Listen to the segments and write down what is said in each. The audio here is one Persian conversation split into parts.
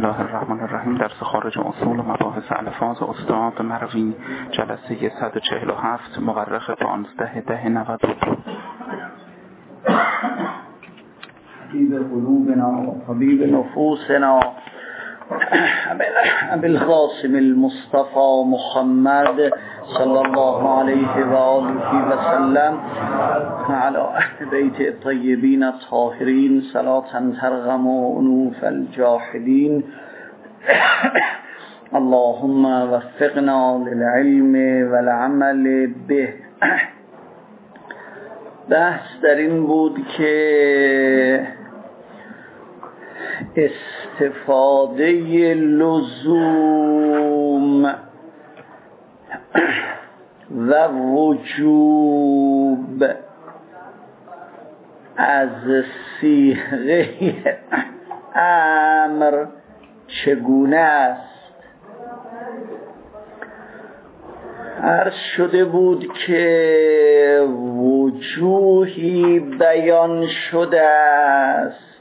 الله الرحمن الرحیم. درس خارج اصول مباحث الفاظ استاد مروی، جلسه 147، مورخ 15/10/92. حبیب قلوبنا و حبیب نفوسنا بالقاسم المصطفى محمد صلی الله علیه و آله و سلم علی اهل بیت الطیبین الطاهرین صلاة ترغم انوف الجاحدین. اللهم وفقنا للعلم والعمل به. بحث در این بود که استفاده لزوم و وجوب از صیغه امر چگونه است. عرض شده بود که وجوهی بیان شده است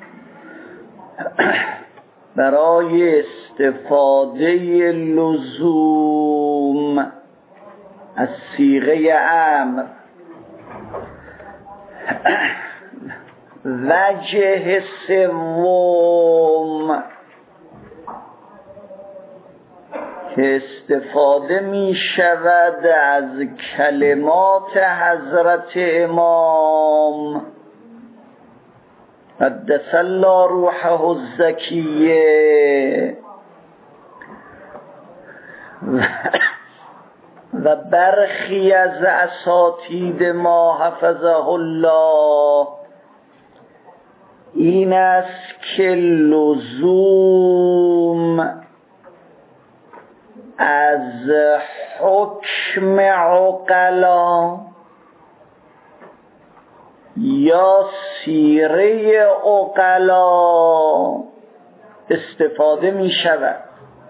برای استفاده لزوم از صیغه امر. وجه سوم که استفاده می شود از کلمات حضرت امام قدس الله روحه الزکیه و برخی از اساتید ما حفظه الله، این است که لزوم از حکم عقلا یا سیره عقلا استفاده می شود.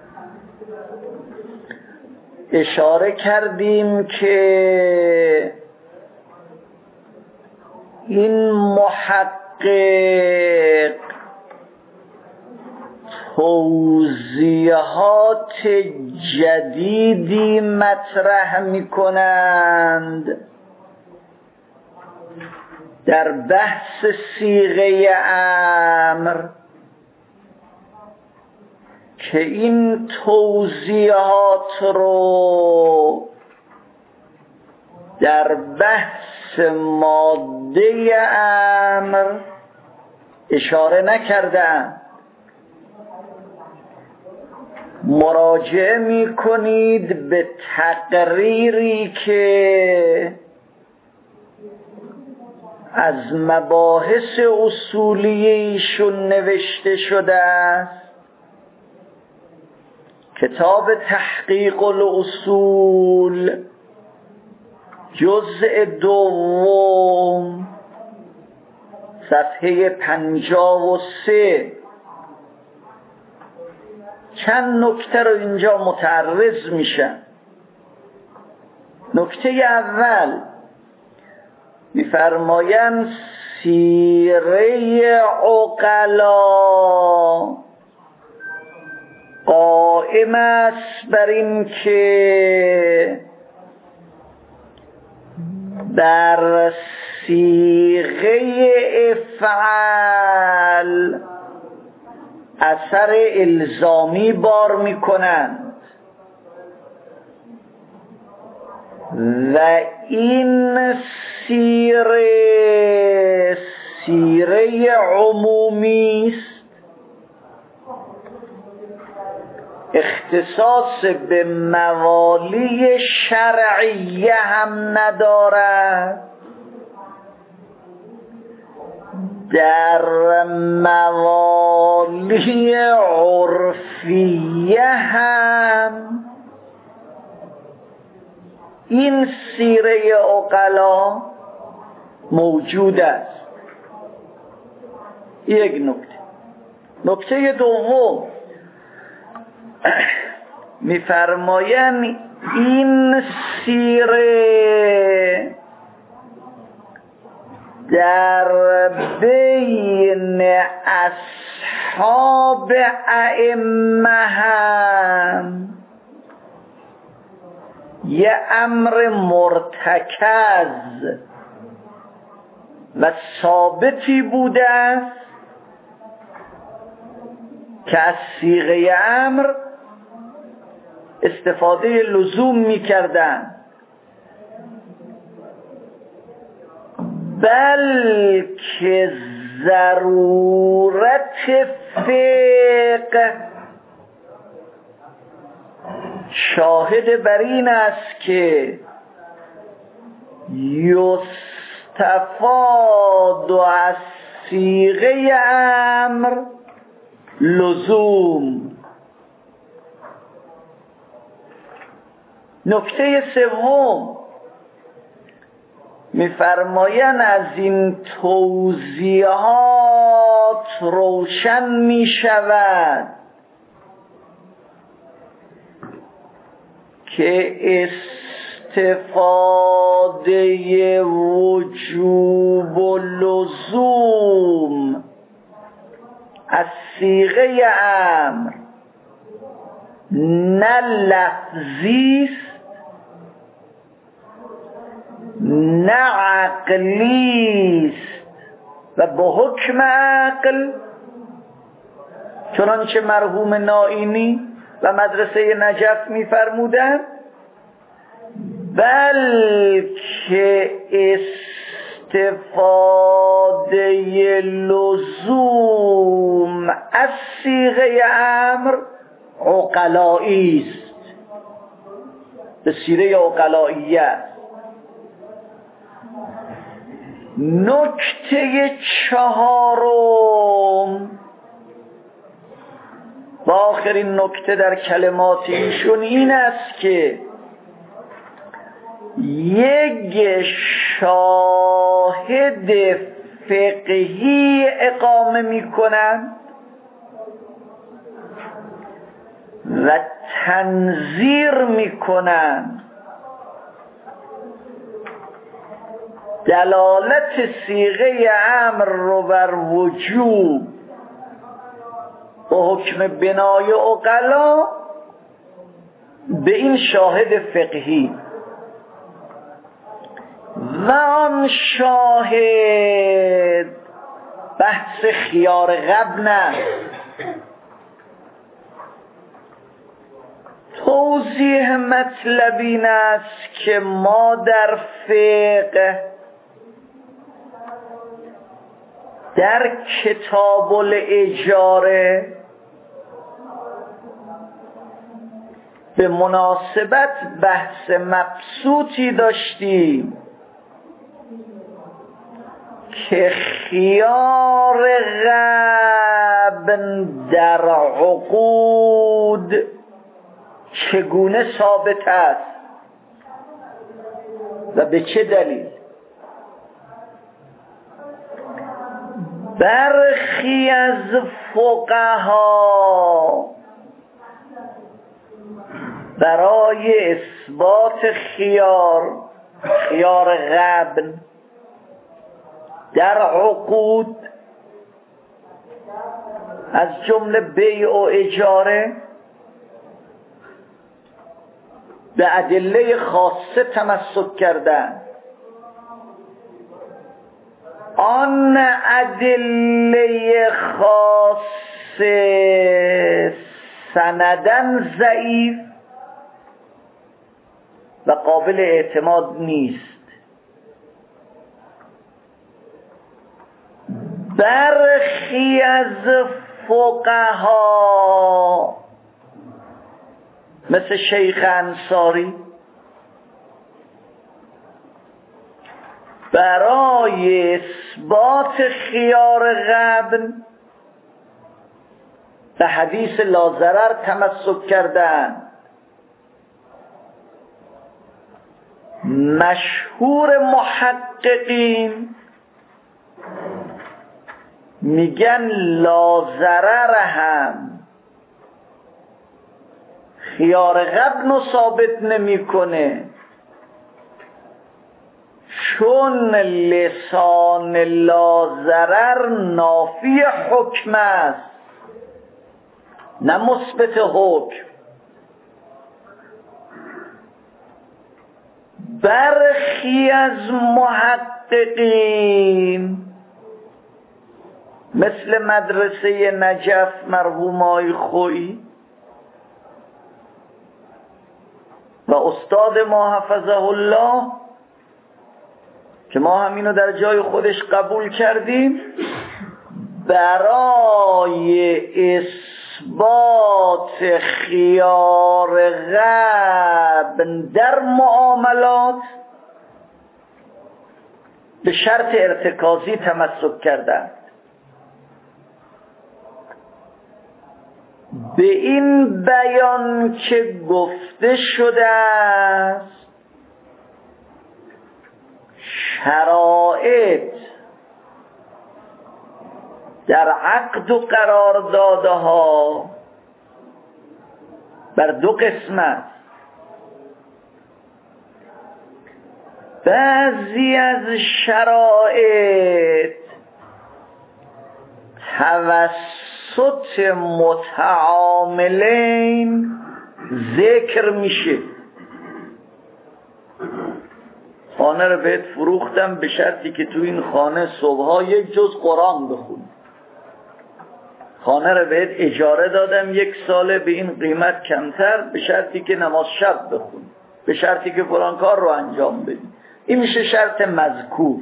اشاره کردیم که این محقق توضیحات جدیدی مطرح می کنند در بحث صیغه امر که این توضیحات رو در بحث ماده امر اشاره نکردند. مراجعه می کنید به تقریری که از مباحث اصولی ایشون نوشته شده است، کتاب تحقیق الاصول جزء 2 صفحه 53. چند نکته رو اینجا متعرض میشن. نکته اول میفرمایند سیره عقلا قائم است بر این که در صیغه افعال اثر الزامی بار می کنند و این سیره عمومی است، اختصاص به موالی شرعیه هم ندارد، در موالی عرفیه هم این سیره عقلا موجود است. یک نکته. نکته دوم میفرمایند این سیره در بین اصحاب ائمه هم یه امر مرتکز و ثابتی بوده است که از صیغه امر استفاده لزوم می کردن، بلکه ضرورت فقه شاهد بر این است که یستفاد از صیغه امر لزوم. نکته سوم می‌فرمایند از این توضیحات روشن می‌شود که استفاده وجوب و لزوم از صیغه امر نه لفظی است نه عقلی است و به حکم عقل، چنانچه مرحوم نائینی و مدرسه نجف می‌فرمودند، بلکه استفاده لزوم از صیغه امر عقلایی است، به صیغه عقلاییه است. نکته چهارم و آخرین نکته در کلمات ایشون این است که یک شاهد فقهی اقامه می کنند و تنظیر می کنند دلالت صیغه امر رو بر وجوب و حکم بنای عقلا به این شاهد فقهی و آن شاهد بحث خیار غبن است. توضیح مطلب این است که ما در فقه در کتاب الاجاره به مناسبت بحث مبسوطی داشتیم که خیار غبن در عقود چگونه ثابت است و به چه دلیل. برخی از فقها برای اثبات خیار غبن در عقود از جمله بیع و اجاره به ادله خاصه تمسک کردند. آن ادله خاصه سندن ضعیف و قابل اعتماد نیست. برخی از فقها مثل شیخ انصاری برای اثبات خیار غبن به حدیث لا ضرر تمسک کردند. مشهور محققین میگن لا ضرر هم خیار غبن رو ثابت نمیکنه، چون لسان لا ضرر نافی حکم است نه مثبت حکم. برخی از محققین مثل مدرسه نجف مرحوم آقای خویی و استاد ما حفظه الله که ما همینو در جای خودش قبول کردیم، برای اثبات خیار غبن در معاملات به شرط ارتکازی تمسک کردند. به این بیان که گفته شده است شرایط در عقد و قراردادها بر دو قسم است. بعضی از شرایط توسط متعاملین ذکر میشه. خانه رو بهت فروختم به شرطی که تو این خانه صبحها یک جز قرآن بخونی. خانه رو بهت اجاره دادم 1 ساله به این قیمت کمتر به شرطی که نماز شب بخونی، به شرطی که فلان کار رو انجام بدی. این میشه شرط مذکور.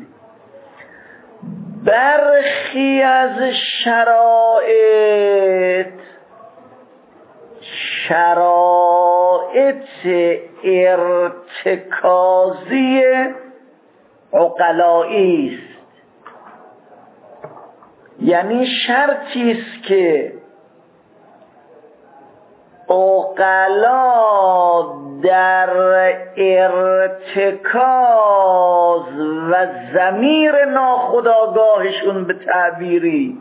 برخی از شرایط ارتکازی عقلایی است، یعنی شرطی است که عقلا در ارتکاز و ضمیر ناخودآگاهشون به تعبیری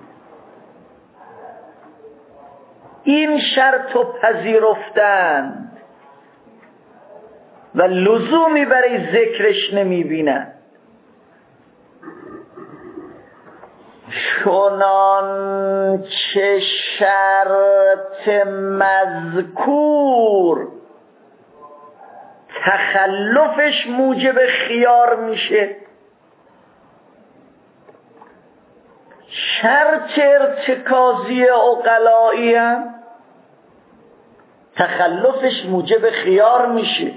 این شرط رو پذیرفتند و لزومی برای ذکرش نمیبینند. چنانچه شرط مذکور تخلفش موجب خیار میشه، شرط ارتکازی عقلایی هم تخلفش موجب خیار میشه.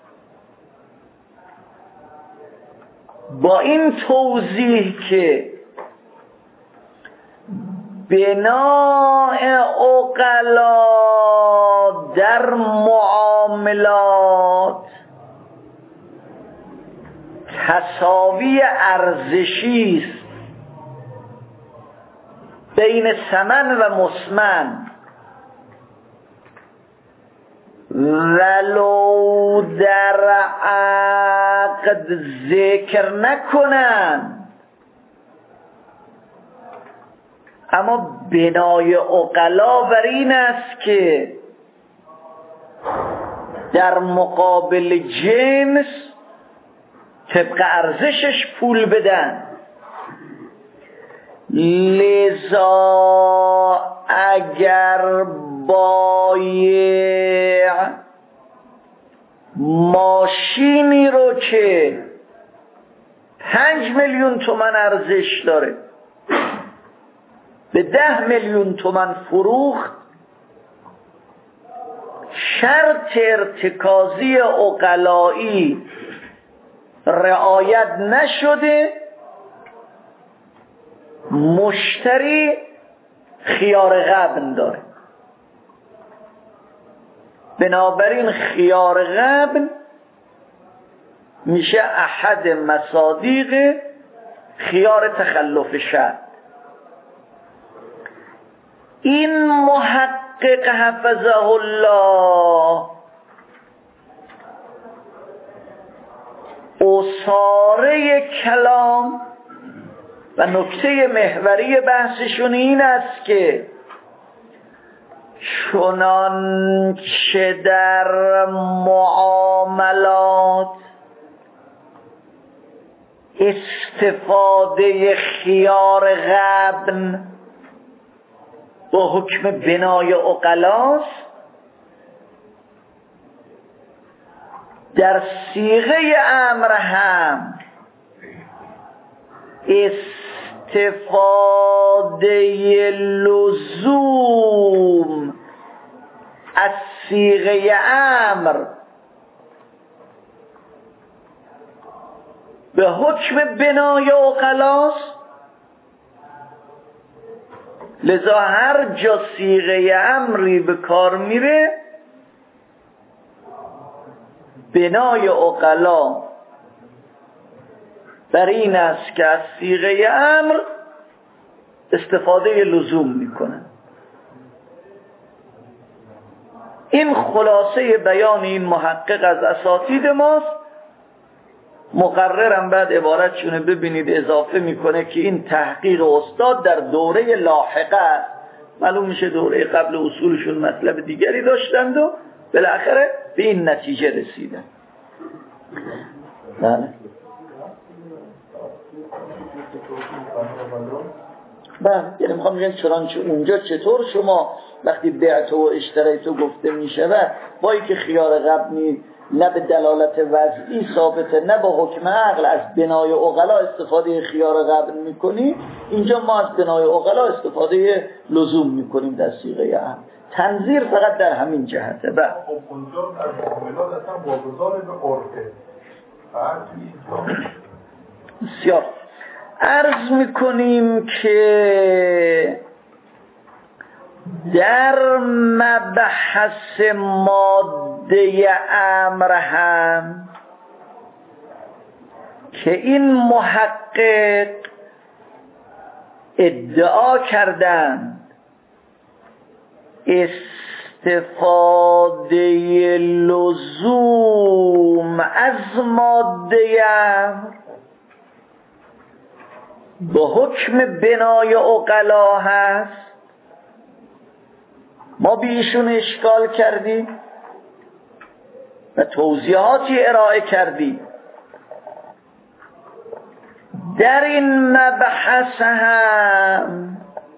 با این توضیح که بناء عقلا در معاملات تساوی ارزشی است بین ثمن و مسمن، ولو در عقد ذکر نکنند، اما بنای عقلا بر این است که در مقابل جنس طبق ارزشش پول بدن. لذا اگر بایع ماشینی رو که 5 میلیون تومان ارزش داره به 10 میلیون تومان فروخت، شرط ارتکازی عقلایی رعایت نشده، مشتری خیار غبن داره. بنابراین خیار غبن میشه احد مصادیق خیار تخلف شرط. این محقق حفظه الله اصاره کلام و نکته محوری بحثشون این است که چنانچه در معاملات استفاده خیار غبن با حکم بنای عقلاست، در صیغه امر هم استفاده لزوم از صیغه امر به حکم بنای عقلاست. لذا هر جا صیغه امری به کار میره بنای عقلا بر این است که از صیغه امر استفاده لزوم میکنن. این خلاصه بیان این محقق از اساتید ماست. مقررم بعد عبارتشونه ببینید اضافه میکنه که این تحقیق استاد در دوره لاحقه است. معلوم میشه دوره قبل اصولشون مطلب دیگری داشتند و بالاخره به این نتیجه رسیدن. بله یعنی میخوام بگم چنانچه اونجا چطور شما وقتی بیعت و اشتریت گفته میشه و با اینکه خیار قبنی نه به دلالت وضعی ثابته نه با حکم عقل از بنای عقلا استفاده خیار قبن میکنی، اینجا ما از بنای عقلا استفاده لزوم میکنیم در صیغه امر. تنظیر فقط در همین جهته. اونجا از معاملات اصلا واگذار به عرفه. بسیار عرض میکنیم که در مبحث ماده امر هم که این محقق ادعا کردند استفاده لزوم از ماده امر با حکم بنای عقلا هست، ما بیشون اشکال کردیم و توضیحاتی ارائه کردیم. در این مبحث هم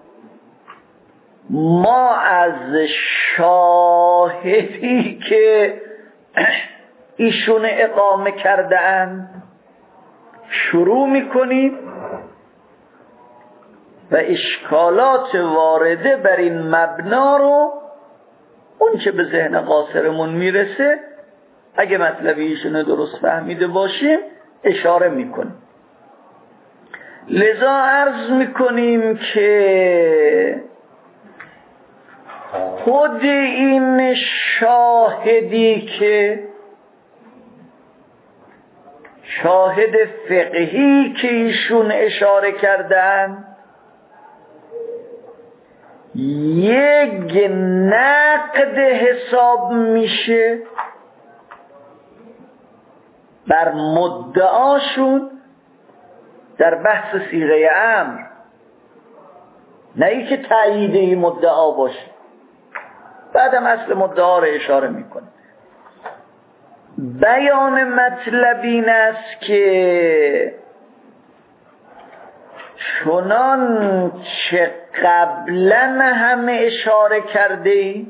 ما از شاهدی که ایشون اقامه کردند شروع میکنیم و اشکالات وارده بر این مبنا رو اون چه به ذهن قاصرمون میرسه اگه مطلبی ایشون درست فهمیده باشیم اشاره میکنیم. لذا عرض میکنیم که خود این شاهدی که شاهد فقهی که ایشون اشاره کردن یک نقد حساب میشه بر مدعاشون در بحث صیغه امر، نه ای که تایید این مدعا باشه. بعدم اصل مدعا رو اشاره میکنه. بیان مطلب این است که چنان چه قبلا همه اشاره کرده ای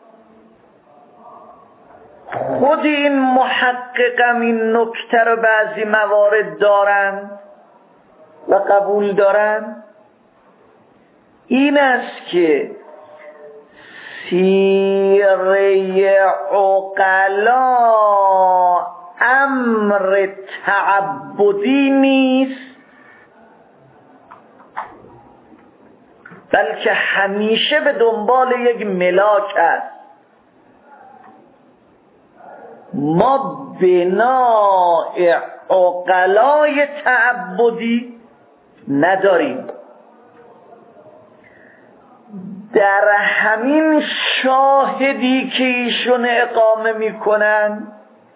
خود این محققم این نکته رو بعضی موارد دارن و قبول دارن، این است که سیره عقلا امر تعبدی نیست، بلکه همیشه به دنبال یک ملاک است. ما بنای عقلای تعبدی نداریم. در همین شاهدی که ایشون اقامه میکنن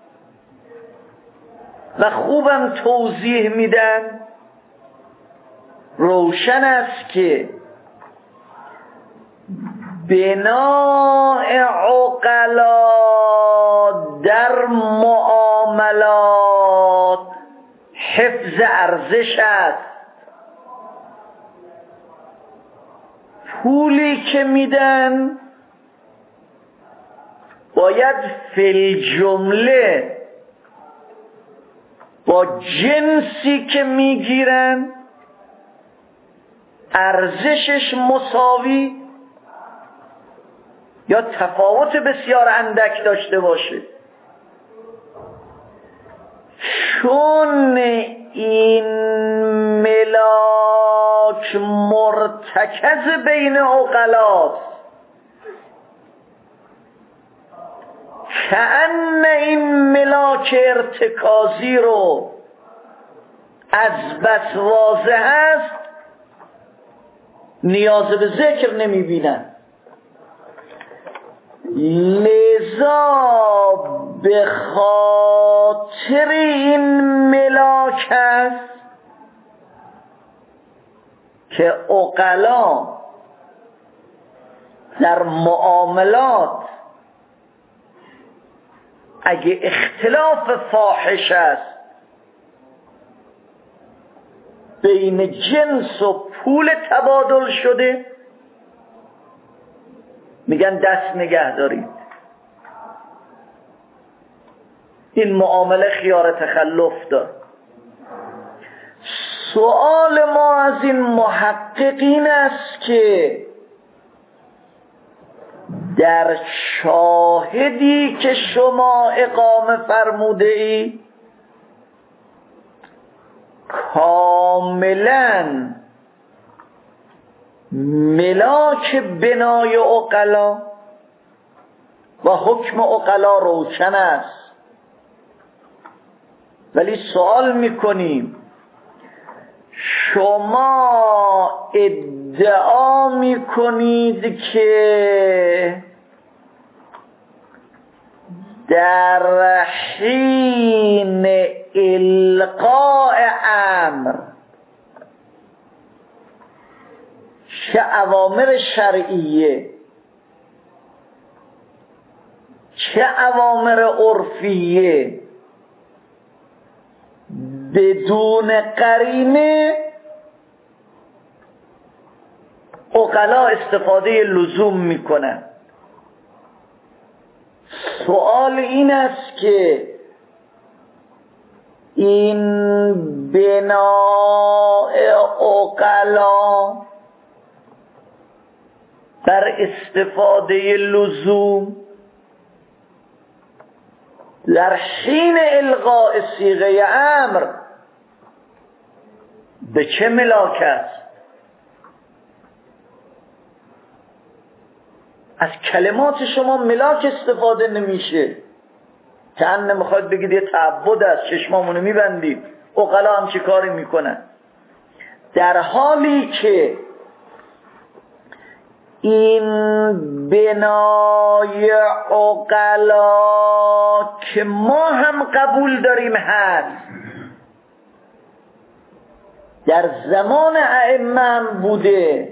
و خوبم توضیح میدن روشن است که بنای عقلا در معاملات حفظ ارزش است. پولی که میدن باید فی جمله با جنسی که میگیرن ارزشش مساوی یا تفاوت بسیار اندک داشته باشه. چون این ملاک مرتکز بین عقلاست، کأن این ملاک ارتکازی رو از بس واضح است نیاز به ذکر نمی بینن. لذا به خاطر این ملاک است که عقلا در معاملات اگه اختلاف فاحش است بین جنس و پول تبادل شده میگن دست نگه دارید، این معامله خیار تخلف دار. سوال ما از این محققین است که در شاهدی که شما اقامه فرموده ای کاملا ملاک بنای عقلا و حکم عقلا روشن است، ولی سوال میکنیم شما ادعا میکنید که در حین القاء امر چه اوامر شرعیه چه اوامر عرفیه بدون قرینه عقلا استفاده لزوم میکنن. سوال این است که این بناء عقلا بر استفاده لزوم در حین الغاء صیغه امر به چه ملاک است؟ از کلمات شما ملاک استفاده نمیشه، کأن میخواد بگید یه تعبد است، چشمامونو میبندید. عقلا هم چه کاری میکنن؟ در حالی که این بنای عقلا که ما هم قبول داریم هست، در زمان ائمه هم بوده،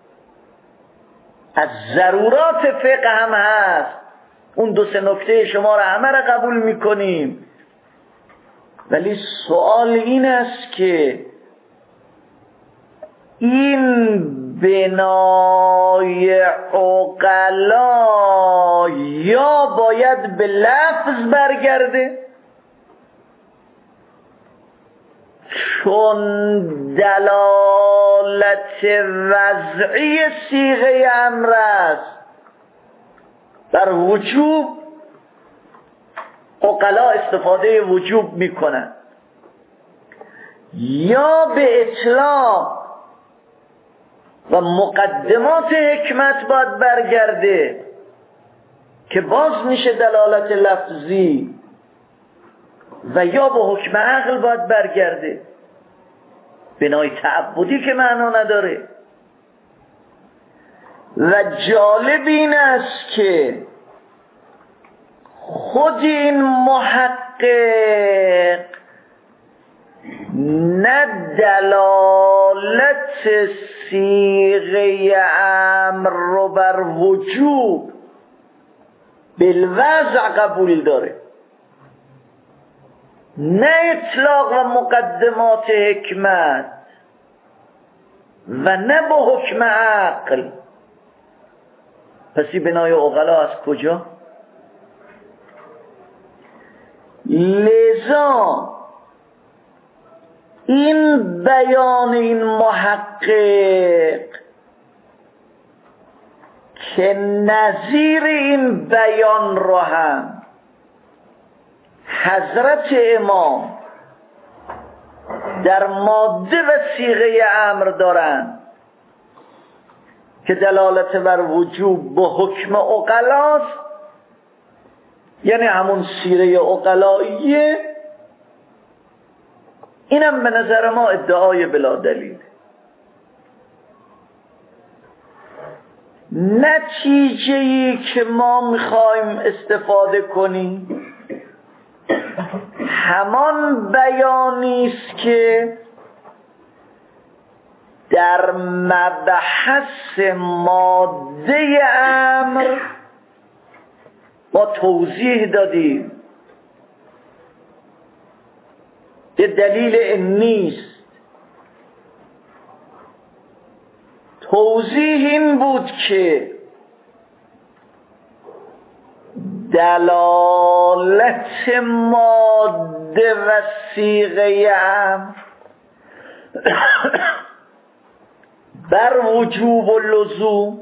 از ضرورات فقه هم هست، اون دو سه نکته شما را همه را قبول میکنیم، ولی سوال این است که این بنای عقلا یا باید به لفظ برگرده چون دلالت وضعی صیغه امر است در وجوب، عقلا استفاده وجوب میکنن، یا به اطلاق و مقدمات حکمت باید برگرده که باز میشه دلالت لفظی، و یا به حکم عقل باید برگرده، بنای تعبدی که معنا نداره. و جالب این است که خود این محقق نه دلالت صیغه امر رو بر وجوب بالوضع قبول داره، نه اطلاق و مقدمات حکمت و نه با حکم عقل. پسی بنای عقلا از کجا؟ لذا این بیان این محقق که نظیر این بیان را هم حضرت امام در ماده و صیغه امر دارند که دلالت بر وجوب با حکم عقلاست، یعنی همون سیره عقلاییه، اینم به نظر ما ادعای بلا دلیل. نتیجه‌ای که ما میخوایم استفاده کنیم همان بیانی است که در مبحث ماده امر ما توضیح دادیم. یه دلیل نیست. توضیح این بود که دلالت ماده و صیغه امر بر وجوب و لزوم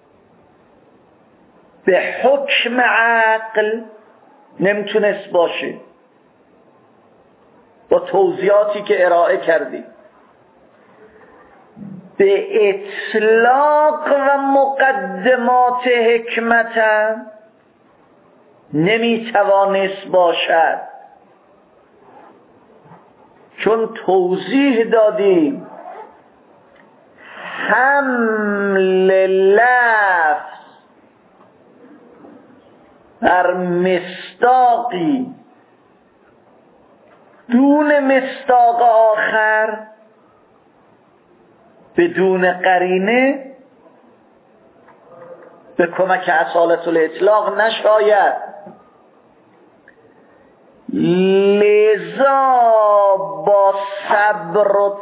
به حکم عقل نمیتونست باشه، با توضیحاتی که ارائه کردیم. به اطلاق و مقدمات حکمت نمیتوانست باشد، چون توضیح دادیم حمل لفظ بر مصداقی دون مصداق آخر بدون قرینه به کمک اصالت الاطلاق نشاید. لذا با صبر و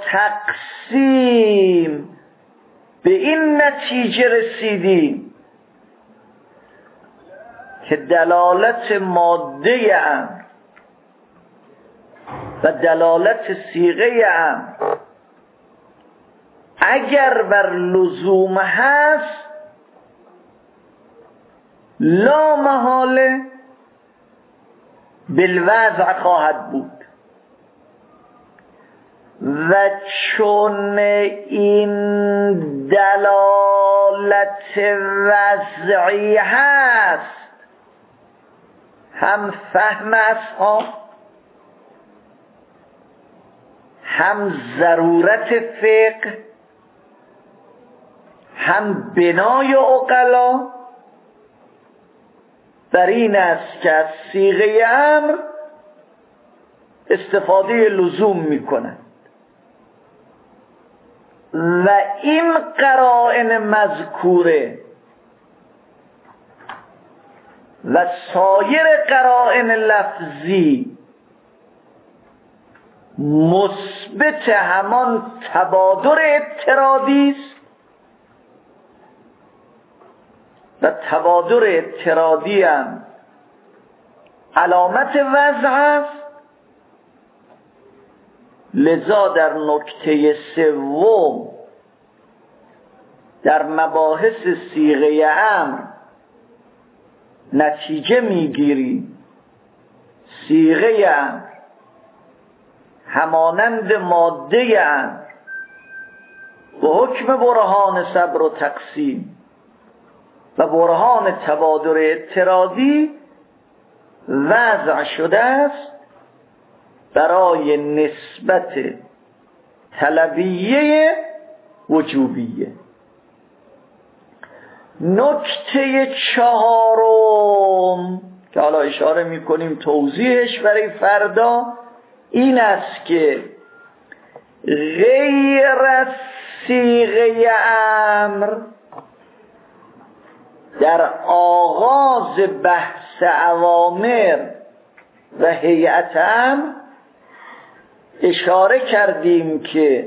تقسیم به این نتیجه رسیدیم که دلالت ماده امر و دلالت صیغه امر اگر بر لزوم هست لا محاله بالوضع خواهد بود، و چون این دلالت وضعی هست هم فهم اصحاب هم ضرورت فقه هم بنای عقلا بر این است که از صیغه امر استفاده لزوم میکنند و این قرائن مذکوره و سایر قرائن لفظی مثبت همان تبادر اضطرادی است و تبادر اضطرادی هم علامت وضع است. لذا در نکته سوم در مباحث صیغه امر نتیجه میگیریم صیغه امر همانند ماده امر به حکم برهان صبر و تقسیم و برهان تبادر اضطرادی وضع شده است برای نسبت طلبیه وجوبیه. نکته چهارم که حالا اشاره میکنیم توضیحش برای فردا این است که غیر از صیغه امر در آغاز بحث اوامر و هیئت امر اشاره کردیم که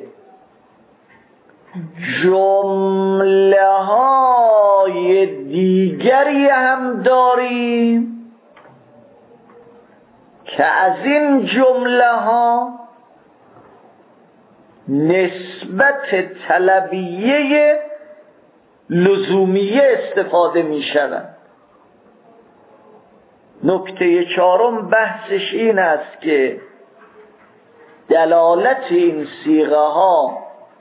جمله های دیگری هم داریم که از این جمله ها نسبت طلبیه لزومیه استفاده می شود. نکته چهارم بحثش این است که دلالت این صیغه ها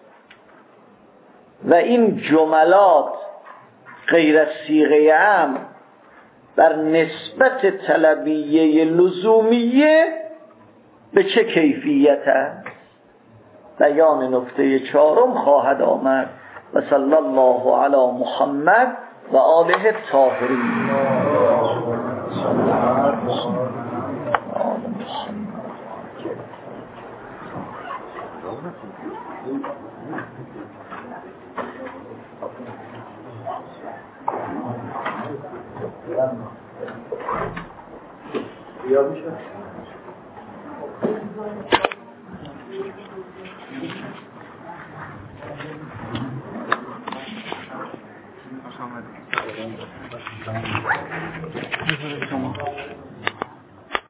و این جملات غیر از صیغه عام بر نسبت طلبیه لزومیه به چه کیفیت است؟ بیان نکته چهارم خواهد آمد. و صلی الله علی محمد و آله الطاهرین. شما